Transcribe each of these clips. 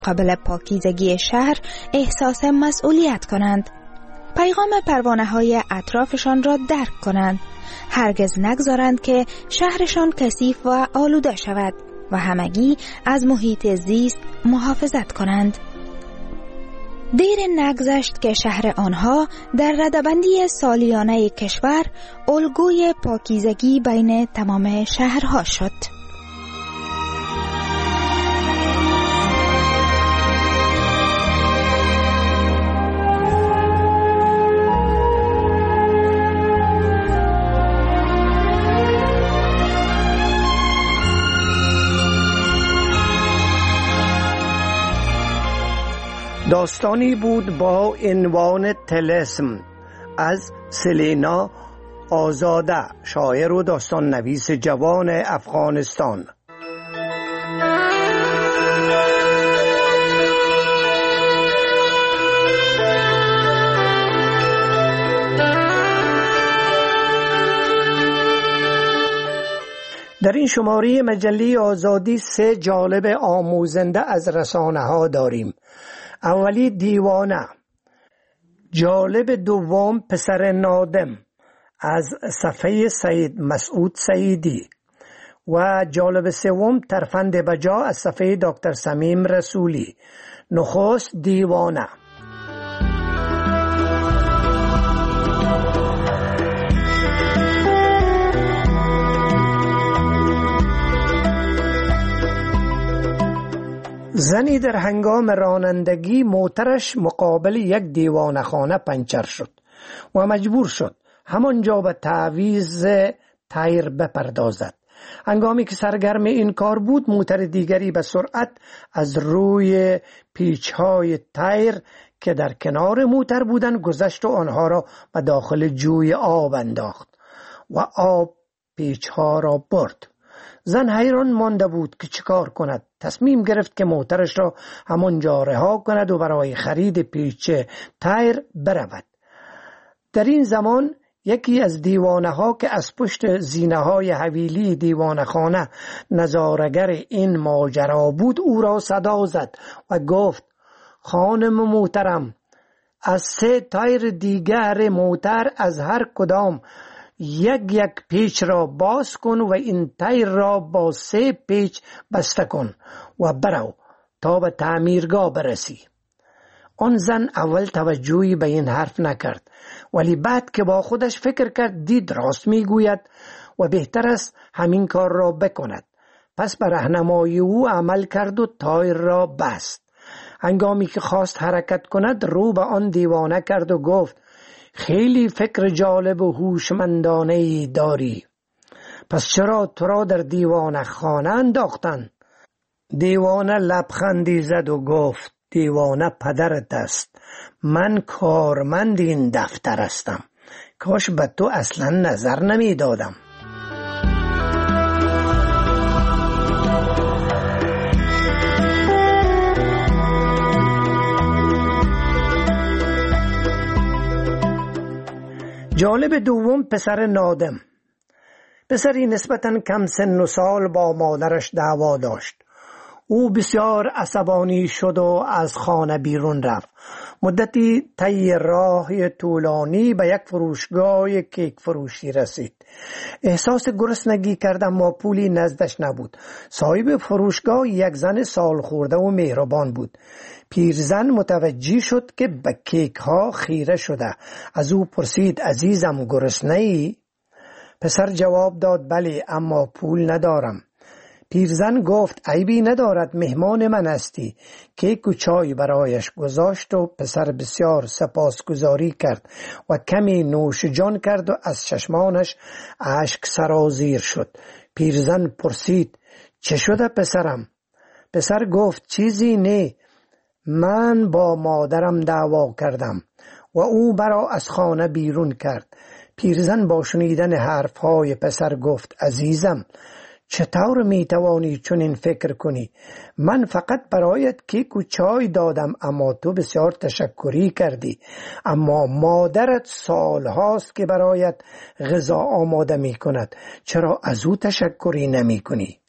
قبل پاکیزگی شهر احساس مسئولیت کنند. پیغام پروانه‌های اطرافشان را درک کنند. هرگز نگذارند که شهرشان کثیف و آلوده شود و همگی از محیط زیست محافظت کنند. دیر نگذشت که شهر آنها در رده‌بندی سالیانه کشور الگوی پاکیزگی بین تمام شهرها شد. داستانی بود با عنوان طلسم از سلینا آزاده، شاعر و داستان نویس جوان افغانستان. در این شماره مجله آزادی 3 جالب آموزنده از رسانه ها داریم. اولی دیوانه، جالب دوم پسر نادم از صفحه سید مسعود سعیدی و جالب سوم ترفند بجا از صفحه دکتر سمیم رسولی. نخست دیوانه. زنی در هنگام رانندگی موترش مقابل یک دیوانه‌خانه پنچر شد و مجبور شد همانجا به تعویض تایر بپردازد. هنگامی که سرگرم این کار بود، موتر دیگری به سرعت از روی پیچ‌های تایر که در کنار موتر بودند گذشت و آنها را به داخل جوی آب انداخت و آب پیچ‌ها را برد. زن حیران مانده بود که چیکار کند. تصمیم گرفت که موترش را همانجا رها کند و برای خرید پیچ تایر برود. در این زمان یکی از دیوانه ها که از پشت زینه های حویلی دیوانه خانه نظارگر این ماجرا بود او را صدا زد و گفت: خانم محترم، از 3 تایر دیگر موتر از هر کدام یک پیچ را باز کن و این تایر را با 3 پیچ بسته کن و برو تا به تعمیرگاه برسی. آن زن اول توجهی به این حرف نکرد، ولی بعد که با خودش فکر کرد دید راست میگوید و بهتر است همین کار را بکند. پس به راهنمایی او عمل کرد و تایر را بست. هنگامی که خواست حرکت کند رو به آن دیوانه کرد و گفت: خیلی فکر جالب و هوشمندانه‌ای داری. پس چرا تو را در دیوانه خانه انداختن؟ دیوانه لبخندی زد و گفت: دیوانه پدرت است. من کارمند این دفتر هستم. کاش به تو اصلا نظر نمی دادم. جالب دوم پسر نادم. پسری نسبتاً کم سن و سال با مادرش دعوا داشت. او بسیار عصبانی شد و از خانه بیرون رفت. مدتی طی راه طولانی به یک فروشگاه کیک فروشی رسید. احساس گرسنگی کرد اما پولی نزدش نبود. صاحب فروشگاه یک زن سال خورده و مهربان بود. پیرزن متوجه شد که به کیک ها خیره شده. از او پرسید: عزیزم گرسنه‌ای؟ پسر جواب داد: بله، اما پول ندارم. پیرزن گفت: عیبی ندارد، مهمان من هستی. کیک و چای برایش گذاشت و پسر بسیار سپاسگزاری کرد و کمی نوش جان کرد و از چشمانش اشک سرازیر شد. پیرزن پرسید: چه شده پسرم؟ پسر گفت: چیزی نه، من با مادرم دعوا کردم و او مرا از خانه بیرون کرد. پیرزن با شنیدن حرفهای پسر گفت: عزیزم، چطور میتوانی چنین فکر کنی؟ من فقط برایت کیک و چای دادم اما تو بسیار تشکری کردی. اما مادرت سال هاست که برایت غذا آماده می کند. چرا از او تشکری نمی کنی؟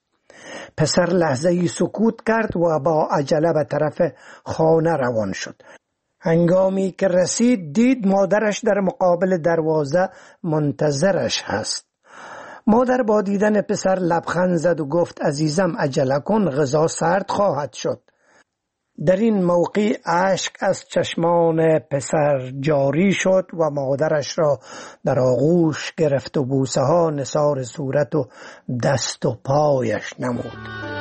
پسر لحظه‌ای سکوت کرد و با عجله به طرف خانه روان شد. هنگامی که رسید دید مادرش در مقابل دروازه منتظرش هست. مادر با دیدن پسر لبخند زد و گفت عزیزم عجله کن، غذا سرد خواهد شد. در این موقع اشک از چشمان پسر جاری شد و مادرش را در آغوش گرفت و بوسه ها نثار صورت و دست و پایش نمود.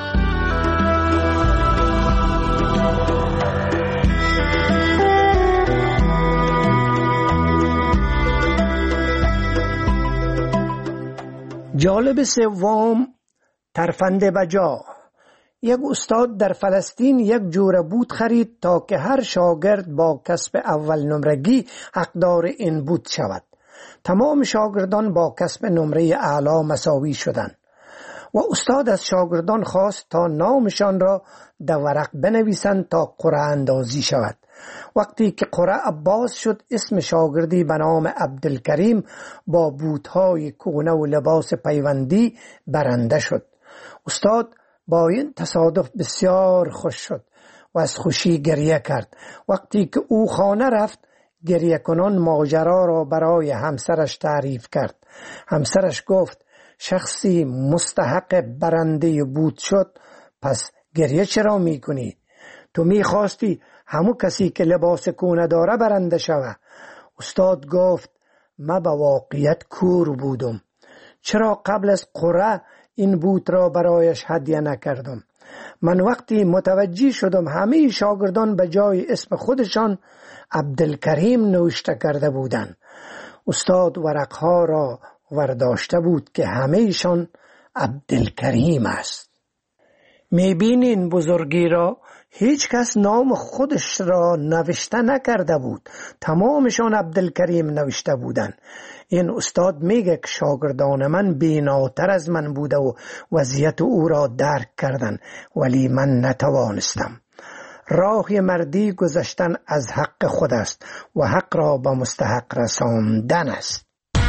جالب سوم، ترفند بجا. یک استاد در فلسطین یک جوره بوت خرید تا که هر شاگرد با کسب اول نمرگی حقدار این بوت شود. تمام شاگردان با کسب نمره اعلا مساوی شدند و استاد از شاگردان خواست تا نامشان را در ورق بنویسند تا قرعه اندازی شود. وقتی که قرعه باز شد اسم شاگردی به نام عبدالکریم با بوت‌های کهنه و لباس پیوندی برنده شد. استاد با این تصادف بسیار خوش شد و از خوشی گریه کرد. وقتی که او خانه رفت گریه کنان ماجرا را برای همسرش تعریف کرد. همسرش گفت شخصی مستحق برنده بوت شد، پس گریه چرا میکنی؟ تو میخواستی همو کسی که لباس کهنه داره برنده شوه. استاد گفت من به واقعیت کور بودم. چرا قبل از قرعه این بوت را برایش هدیه نکردم؟ من وقتی متوجه شدم همه شاگردان به جای اسم خودشان عبدالکریم نوشته کرده بودند. استاد ورقها را ورداشته بود که همه‌شان عبدالکریم است. میبینین بزرگی را؟ هیچ کس نام خودش را نوشته نکرده بود، تمامشان عبدالکریم نوشته بودند. این استاد میگه که شاگردان من بیناتر از من بوده و وضعیت او را درک کردن، ولی من نتوانستم. راه مردی گذشتن از حق خود است و حق را به مستحق رساندن است.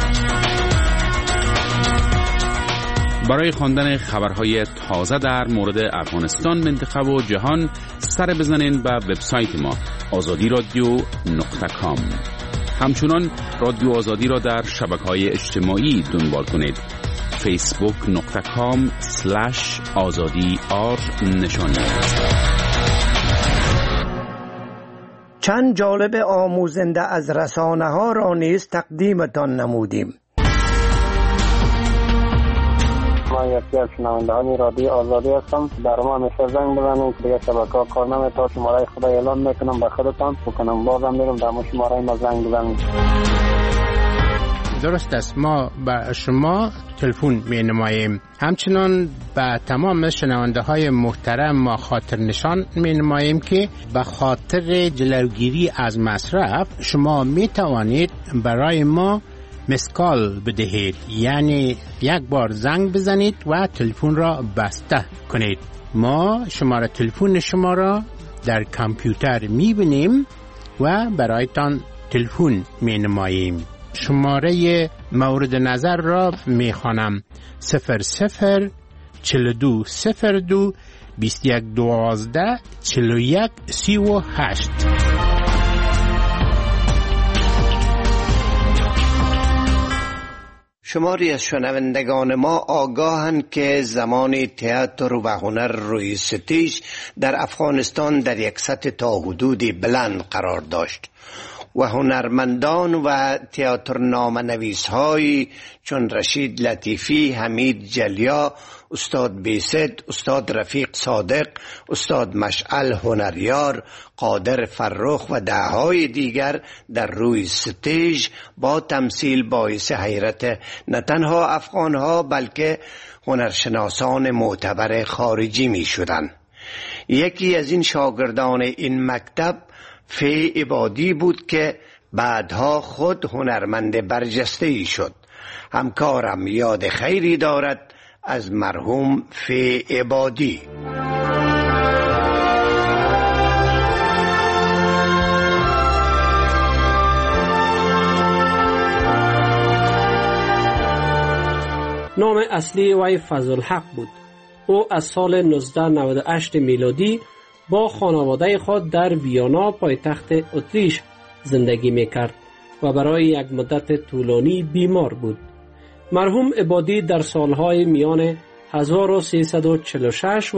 برای خواندن خبرهای تازه در مورد افغانستان، منطقه و جهان سر بزنین به وبسایت ما azadiradio.com. همچنان رادیو آزادی را در شبکه‌های اجتماعی دنبال کنید. facebook.com/azadi_r چند جالب آموزنده از رسانه ها را نیز تقدیمتان نمودیم. ما یکی از شنوندگان رادیو آزادی هستم. در ما همیشه زنگ بزنید، دیگه شبکه‌ها کار نمی‌کنه. شماره خدا اعلام میکنم به خودتان بکنم، بازم میرم در شماره ما زنگ بزنید. درست است، ما به شما تلفن می نماییم. همچنان به تمام شنونده های محترم ما خاطر نشان می نماییم که به خاطر جلوگیری از مصرف شما می توانید برای ما مسکال بدهید، یعنی یک بار زنگ بزنید و تلفن را بسته کنید. ما شماره تلفن شما را در کامپیوتر می بینیم و برایتان تلفن می نماییم. شماره مورد نظر را می خوانم: 004202 2112 4138. شماری از شنوندگان ما آگاهند که زمان تئاتر و هنر روی ستیج در افغانستان در یک سطح تا حدودی بلند قرار داشت و هنرمندان و تئاتر نامه‌نویس های چون رشید لطیفی، حمید جلیا، استاد بیست، استاد رفیق صادق، استاد مشعل هنریار، قادر فرخ و ده‌های دیگر در روی ستیج با تمثیل باعث حیرت نه تنها افغانها بلکه هنرشناسان معتبر خارجی می شدند. یکی از این شاگردان این مکتب فی عبادی بود که بعدها خود هنرمند برجسته‌ای شد. همکارم یاد خیری دارد از مرحوم فی عبادی. نام اصلی وی فضل حق بود. او از سال 1998 میلادی با خانواده خود در ویانا پایتخت اتریش زندگی میکرد و برای یک مدت طولانی بیمار بود. مرحوم عبادی در سالهای میان 1346 و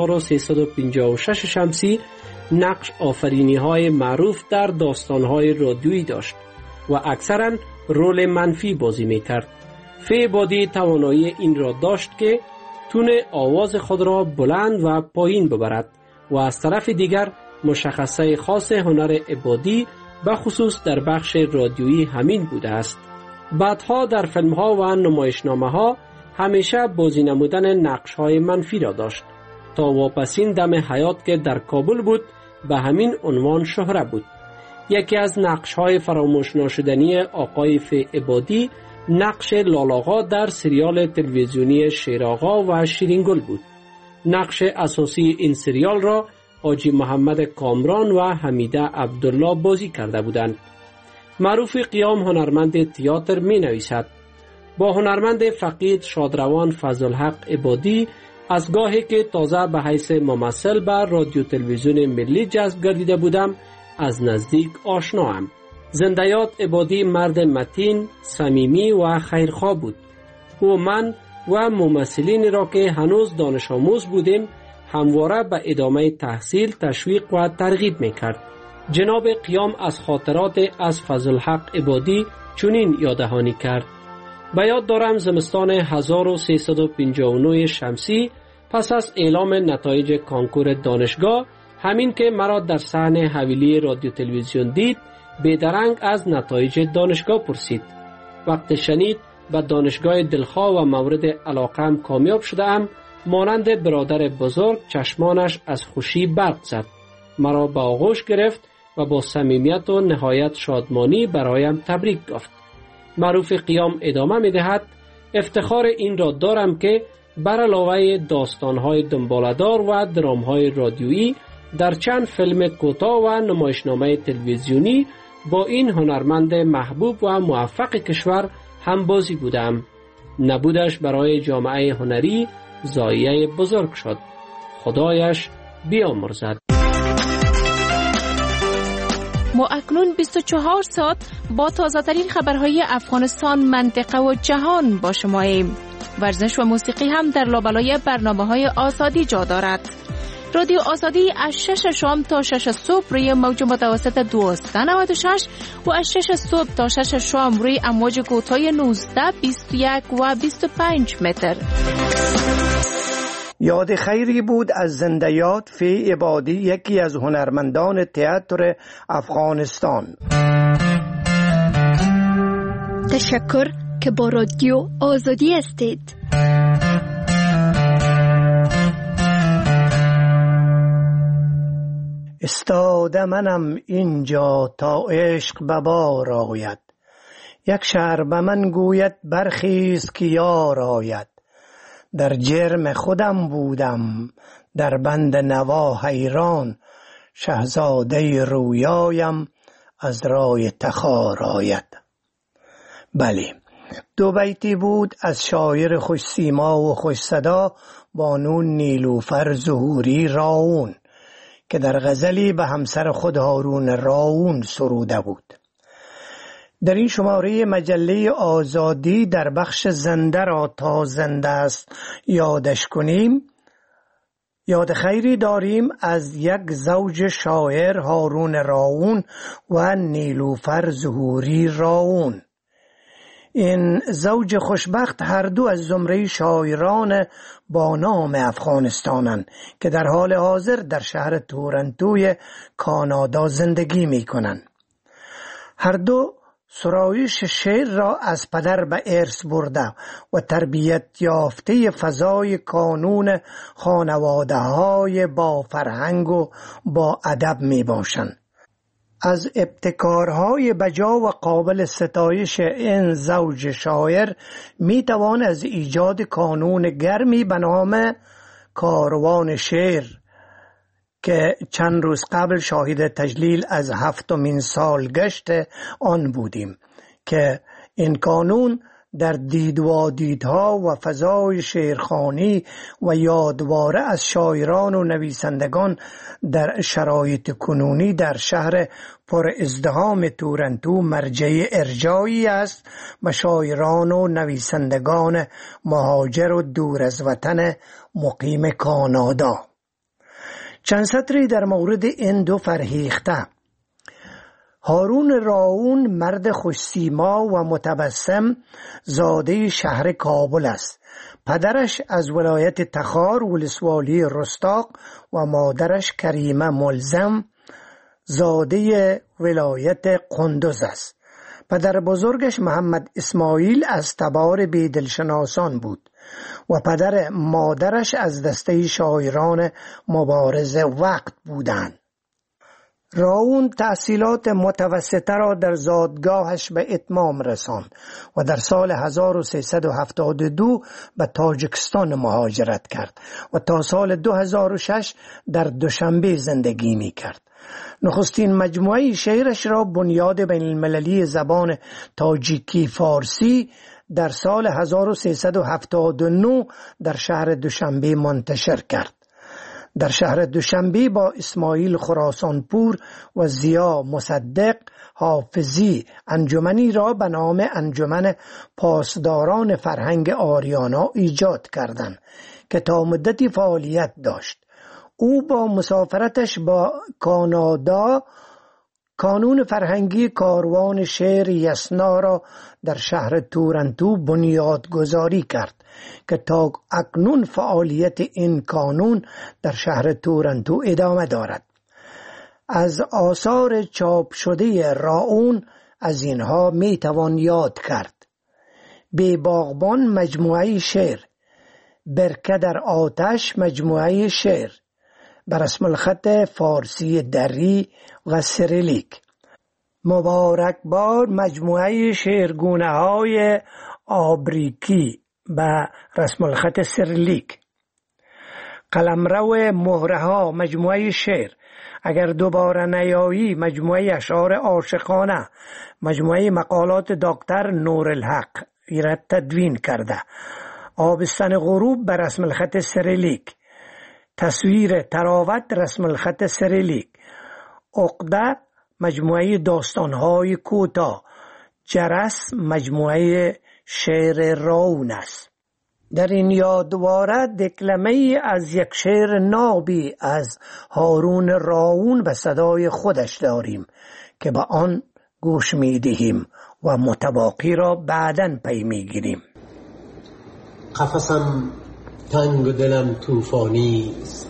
1356 شمسی نقش آفرینی های معروف در داستان های رادیویی داشت و اکثرا رول منفی بازی میکرد. فی عبادی توانایی این را داشت که تون آواز خود را بلند و پایین ببرد و از طرف دیگر مشخصه خاص هنر عبادی به خصوص در بخش رادیویی همین بوده است. بعدها در فیلم ها و نمایشنامه ها همیشه بازی نمودن نقش های منفی را داشت تا واپسین دم حیات که در کابل بود به همین عنوان شهره بود. یکی از نقش های فراموش ناشدنی آقای فی عبادی نقش لالاغا در سریال تلویزیونی شیرآقا و شیرینگل بود. نقش اساسی این سریال را حاجی محمد کامران و حمیده عبدالله بازی کرده بودند. معروف قیام هنرمند تئاتر می نویسد: با هنرمند فقید شادروان فضلحق عبادی از گاهی که تازه به حیث ممثل بر رادیو تلویزیون ملی جذب گردیده بودم از نزدیک آشناام. زندیات عبادی مرد متین، صمیمی و خیرخواه بود. او من و ممثلین را که هنوز دانش آموز بودیم همواره به ادامه تحصیل تشویق و ترغیب میکرد. جناب قیام از خاطرات از فضلحق عبادی چنین یاددهانی کرد: به یاد دارم زمستان 1359 شمسی پس از اعلام نتایج کنکور دانشگاه، همین که مرا در صحن حویلی رادیو تلویزیون دید بیدرنگ از نتایج دانشگاه پرسید. وقت شنید به دانشگاه دلخواه و مورد علاقم کامیاب شدم، مانند برادر بزرگ چشمانش از خوشی برق زد. مرا به آغوش گرفت و با صمیمیت و نهایت شادمانی برایم تبریک گفت. معروف قیام ادامه می دهد: افتخار این را دارم که بر علاوه داستان‌های دنباله‌دار و درام‌های رادیویی در چند فیلم کوتاه و نمایشنامه تلویزیونی با این هنرمند محبوب و موفق کشور هم بازی بودم. نبودش برای جامعه هنری ضایعه بزرگ شد. خدایش بیامرزد. ما اکنون 24 ساعت با تازه‌ترین خبرهای افغانستان، منطقه و جهان با شماییم. ورزش و موسیقی هم در لابلای برنامه‌های آزادی جا دارد. رادیو آزادی از 6 شام تا 6 صبح روی موج متوسط 1296 و از 6 صبح تا 6 شام روی امواج کوتاه 19، 21 و 25 متر. یاد خیری بود از زندیات فی عبادی، یکی از هنرمندان تئاتر افغانستان. تشکر که با رادیو آزادی هستید. استاده منم اینجا تا عشق به بار آید، یک شهر به من گوید برخیز که یار آید. در جرم خودم بودم در بند نوا حیران، شهزاده رویایم از رای تخار آید. بله، دو بیتی بود از شاعر خوش سیما و خوش صدا بانو نیلوفر ظهوری راون که در غزلی به همسر خود هارون راون سروده بود. در این شماره مجله آزادی در بخش زنده را تا زنده است یادش کنیم، یاد خیری داریم از یک زوج شاعر هارون راون و نیلوفر ظهوری راون. این زوج خوشبخت هر دو از زمره شاعران با نام افغانستانند که در حال حاضر در شهر تورنتوی کانادا زندگی می کنند. هر دو سرایش شعر را از پدر به ارث برده و تربیت یافته فضای کانون خانواده های با فرهنگ و با ادب می باشند. از ابتکارهای بجا و قابل ستایش این زوج شاعر می توان از ایجاد کانون گرمی به نام کاروان شعر که چند روز قبل شاهد تجلیل از 7مین سالگشت آن بودیم که این کانون در دیدها و فضای شعرخوانی و یادواره از شاعران و نویسندگان در شرایط کنونی در شهر پر ازدحام تورنتو مرجع ارجایی است و شاعران و نویسندگان مهاجر و دور از وطن مقیم کانادا. چند سطری در مورد این دو فرهیخته. هارون راون مرد خوش‌سیما و متبسم زاده شهر کابل است. پدرش از ولایت تخار ولسوالی رستاق و مادرش کریمه ملزم زاده ولایت قندوز است. پدر بزرگش محمد اسماعیل از تبار بیدلشناسان بود و پدر مادرش از دسته شاعران مبارز وقت بودند. راون تحصیلات متوسطه را در زادگاهش به اتمام رساند و در سال 1372 به تاجیکستان مهاجرت کرد و تا سال 2006 در دوشنبه زندگی می کرد. نخستین مجموعه شعرش را بنیاد بین المللی زبان تاجیکی فارسی در سال 1379 در شهر دوشنبه منتشر کرد. در شهر دوشنبه با اسماعیل خراسانپور و زیا مصدق حافظی انجمنی را به نام انجمن پاسداران فرهنگ آریانا ایجاد کردند که تا مدتی فعالیت داشت. او با مسافرتش با کانادا کانون فرهنگی کاروان شعر یسنا را در شهر تورنتو بنیادگذاری کرد که تا اکنون فعالیت این کانون در شهر تورنتو ادامه دارد. از آثار چاپ شده راون از اینها می توان یاد کرد: بی باغبان مجموعه شعر، برکه در آتش مجموعه شعر، بر رسم الخط فارسی دری و سریلیک، مبارکباد مجموعه شعرگونه های آبریکی به رسم الخط سریلیک، قلمرو مهره ها مجموعه شعر، اگر دوباره نیایی مجموعه اشعار عاشقانه، مجموعه مقالات دکتر نورالحق را تدوین کرده، آبستن غروب به رسم الخط سریلیک، تصویر تراوت رسم الخط سریلیک، عقده مجموعه داستانهای کوتاه، جرس مجموعه شعر راون است. در این یادواره دکلمه از یک شعر نابی از هارون راون به صدای خودش داریم که به آن گوش می دهیم و متباقی را بعداً پی می گیریم. قفسم تنگ و دلم طوفانی است،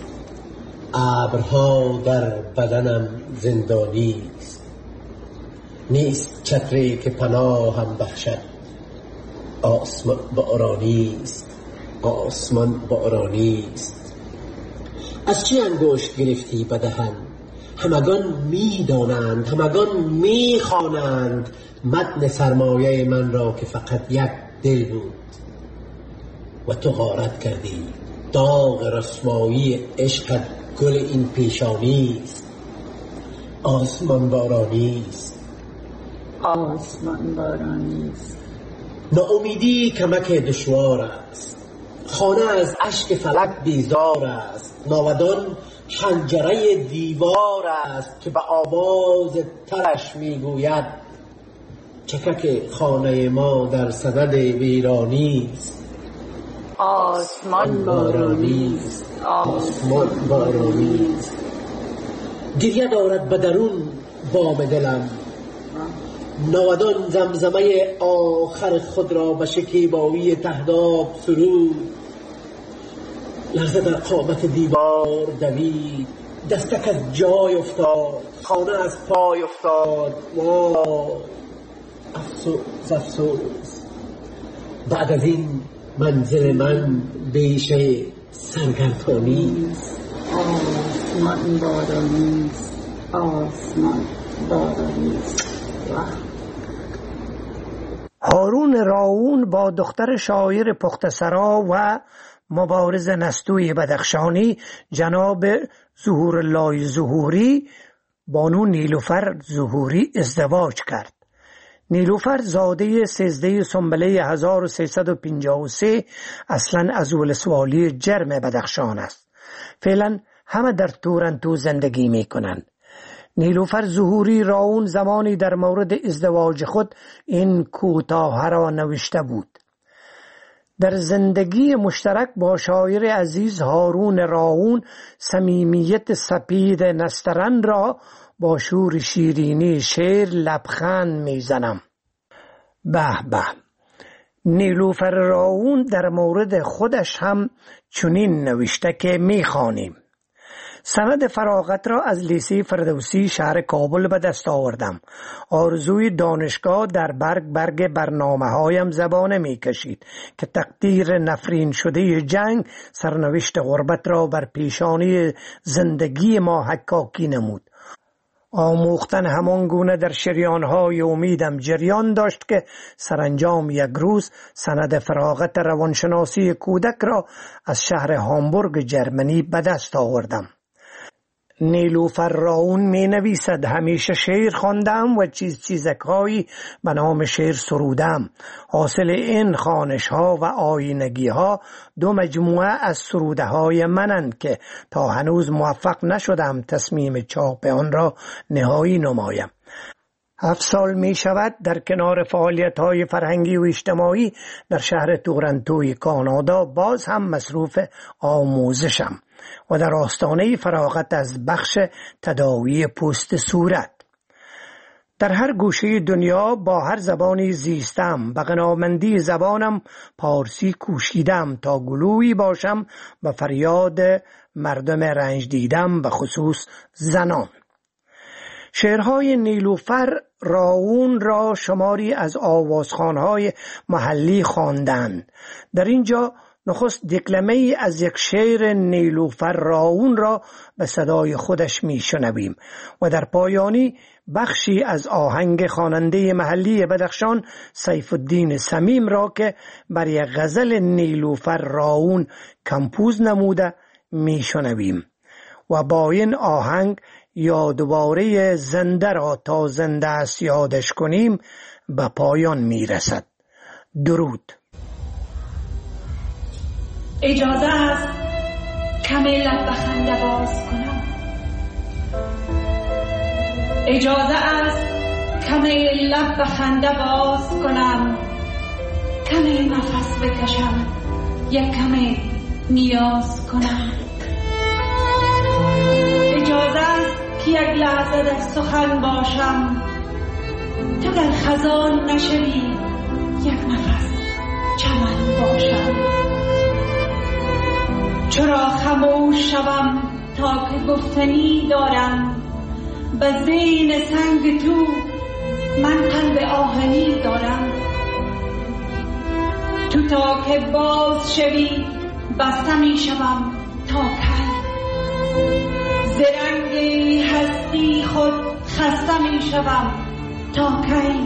ابرها در بدنم زندانی است، نیست چتری که پناهم بخشد، آسمان بارانی است، آسمان بارانی است. از چه انگشت گرفتی به دهن؟ همگان می دانند، همگان می خوانند متن سرمایه من را که فقط یک دل بود و تو غارت کردی. داغ رسوایی عشقت گل این پیشانی است، آسمان بارانی است، آسمان بارانی است. ناامیدی کمک دشوار است، خانه از اشک فلک بیزار است، ناودان حنجره دیوار است که به آواز ترش میگوید چکک خانه ما در صدد ویرانی است، آسمان بارانی است، آسمان بارانی است. گریه دارد به درون بام دلم، ناودان زمزمه آخر خود را به شکیبایی تهداب سرود. لرزه در قامت دیوار دوید، دستک از جای افتاد، خانه از پای افتاد. وای افسوس افسوس، بعد از این منزل من بیش سرگردانی است، آسمان بارانی است، آسمان بارانی است. هارون راون با دختر شاعر پختسرا و مبارز نستوی بدخشانی جناب ظهورالله ظهوری بانو نیلوفر ظهوری ازدواج کرد. نیلوفر زاده 13 سنبله 1353 اصلا از ولسوالی جرم بدخشان است. فعلا همه در تورنتو زندگی می کنند. نیلوفر ظهوری راون زمانی در مورد ازدواج خود این کوتاه را نوشته بود: در زندگی مشترک با شاعر عزیز هارون راون صمیمیت سپید نسترن را با شور شیرینی شعر لبخند میزنم. به به. نیلوفر راون در مورد خودش هم چنین نوشته که میخوانیم: سند فراغت را از لیسه فردوسی شهر کابل به دست آوردم. آرزوی دانشگاه در برگ برنامه‌هایم زبانه می‌کشید که تقدیر نفرین شده جنگ سرنوشت غربت را بر پیشانی زندگی ما حکاکی نمود. آموختن همان گونه در شریان‌های امیدم جریان داشت که سرانجام یک روز سند فراغت روانشناسی کودک را از شهر هامبورگ جرمنی به دست آوردم. نیلوفر راون می نویسد: همیشه شعر خواندم و چیزکهایی به نام شعر سرودم. حاصل این خوانش ها و آینگی ها 2 مجموعه از سروده های منند که تا هنوز موفق نشدم تصمیم چاپ آن را نهایی نمایم. 7 سال می شود در کنار فعالیت های فرهنگی و اجتماعی در شهر تورنتوی کانادا باز هم مصروف آموزشم و در آستانه فراغت از بخش تداوی پوست صورت. در هر گوشه دنیا با هر زبانی زیستم. به غنامندی زبانم پارسی کوشیدم تا گلویی باشم و فریاد مردم رنج دیدم، به خصوص زنان. شعرهای نیلوفر راون را شماری از آوازخوان‌های محلی خواندند. در اینجا نخست دکلمه‌ای از یک شعر نیلوفر راون را به صدای خودش میشنویم و در پایانی بخشی از آهنگ خواننده محلی بدخشان سیف الدین صمیم را که بر یک غزل نیلوفر راون کمپوز نموده میشنویم و با این آهنگ یادواره زنده را تا زنده است یادش کنیم به پایان میرسد. درود. اجازه است کمی لب به خنده باز کنم. اجازه است کمی لب به خنده باز کنم. کمی نفس بکشم، یک کمی نیاز کنم. اجازه است که یک لحظه در سخن باشم. تو در خزان نشوی، یک نفس چمن باشم. چرا خاموش شوم تا که گفتنی دارم؟ به زین سنگ تو من قلب آهنی دارم. تو تا که باز شوی بسته می شوم تا کی؟ زرنگ هستی خود خسته می شوم تا کی؟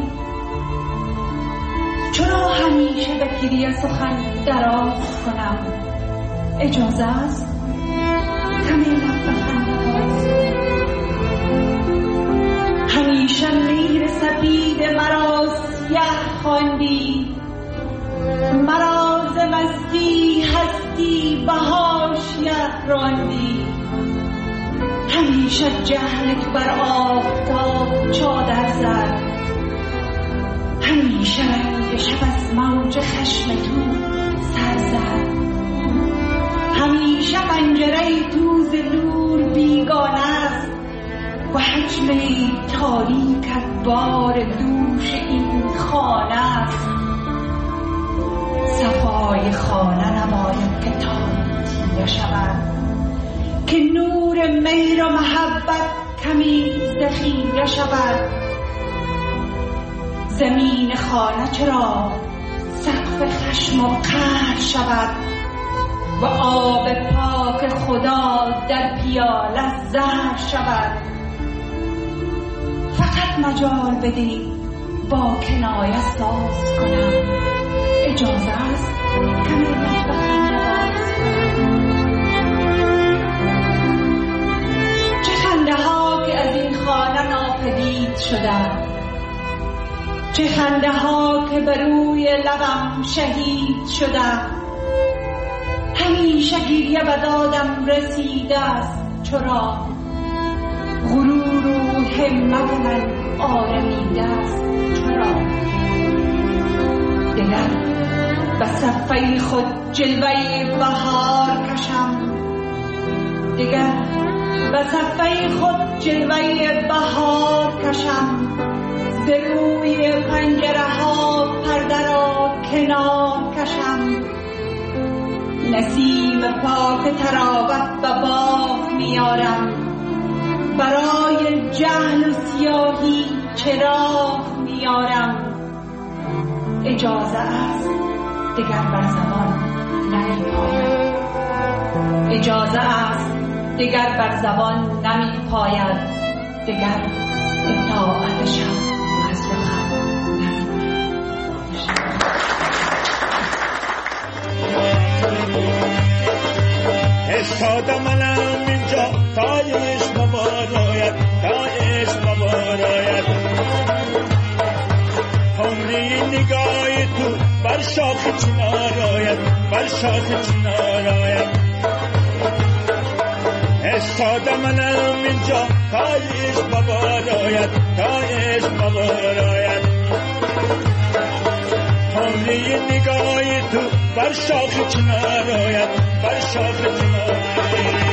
چرا همیشه به کلیه سخن دراز کنم؟ اجازه است کمی لب به خنده باز. همیشه میر سپید مرا سیه خواندی، مرا ز مستی هستی به حاشیه راندی. همیشه جهلت بر آفتاب چادر زد، همیشه رنگ شب از موج خشم تو سر زد. همیشه پنجره تو ز نور بیگانه است و حجم تاریکت بار دوش این خانه است. صفای خانه نباید که تاریکی شود، که نور مهر و محبت کمی ذخیره شود. زمین خانه چرا سقف خشم و قهر شود و آب پاک خدا در پیاله زهر شود. فقط مجال بدید با کنایه ساز کنم. اجازه است کمی لب به خنده باز کنم. چه خنده ها که از این خانه ناپدید شده، چه خنده ها که بر روی لبم شهید شده، همیشه گریه به دادم رسیده است چرا، غرور و همت من آرمیده است چرا، دگر به صفحه خود جلوه بهار کشم، دگر به صفحه خود جلوه بهار کشم، ز روی پنجره ها پرده را کنار کشم، نسیم پاک تراوت به باغ میارم، برای جهل و سیاهی چراغ میارم، اجازه است دگر بر زبان نمی پاید، اجازه است دگر بر زبان نمی پاید، دگر اطاعتشم از رخم نمی پاید. استاده منم اینجا تا عشق مباراید، تا عشق مباراید، عمری نگاه تو بر شاخ چنار آید، بر شاخ چنار آید، استاده منم اینجا تا عشق مباراید، تا عشق مباراید، عمری نگاه تو بر شاخ چنار آید، بر شاخ چنار آید.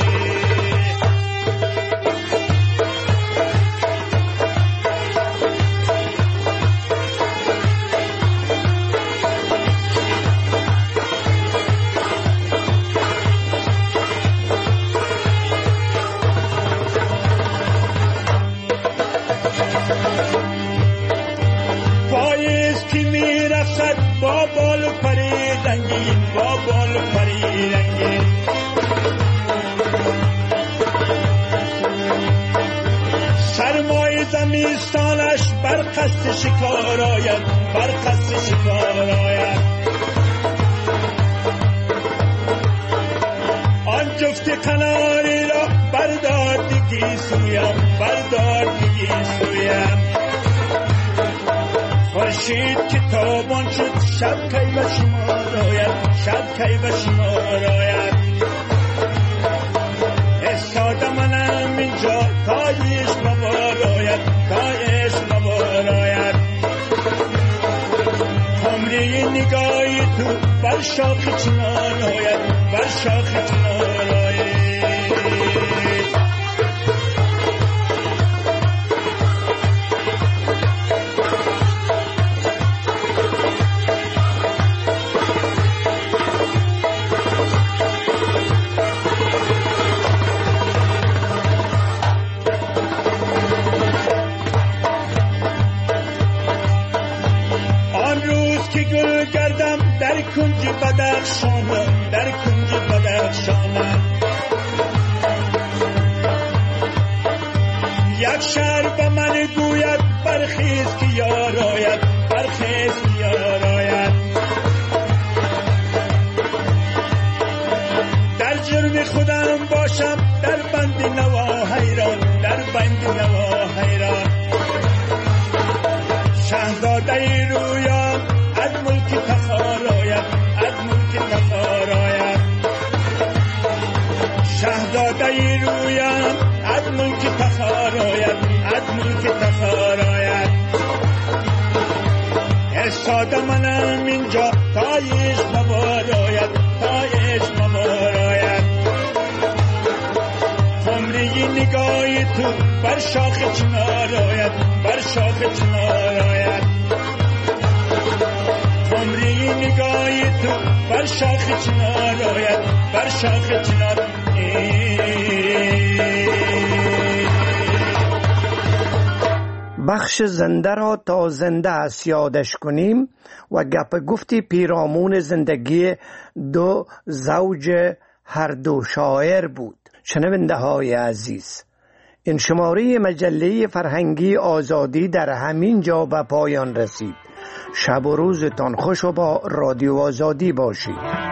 با بال و پری رنگین، با بال و پری رنگین، سرمای زمستانش بر قصد شکار آید، بر قصد شکار آید، آن جفت قناری را بردار دیگی سویم، بردار دیگی سویم، خورشید که تابان شد شب کی به شمار آید، شب کی به شمار آید، استاده منم اینجا تا عشق مبار آید، تا عشق مبار آید، عمری نگاهی تو بر شاخ چنار آید، بر شاخ چنار آید. در کنج بدخشانم، در کنج بدخشانم، یک شهر به من گوید برخیز که یار آید، برخیز که یار آید، در جرم خودم باشم در بند نوا حیران، در بند نوا حیران، شهزاده رویان از ملک تخار آید، از ملک تخار آید، شهزاده رویم از ملک تخار آید، از ملک تخار آید، استاده منم اینجا تا عشق مبار آید، تا عشق مبار آید، عمری نگاهی تو بر شاخ چنار آید، بر شاخ چنار آید، عمری نگاهی تو بر شاخ چنار آید، بر شاخ چنار بخش زنده را تا زنده است یادش کنیم و گپ گفتی پیرامون زندگی دو زوج هر دو شاعر بود. شنونده های عزیز، این شماره مجله فرهنگی آزادی در همین جا به پایان رسید. شب و روزتان خوش و با رادیو آزادی باشید.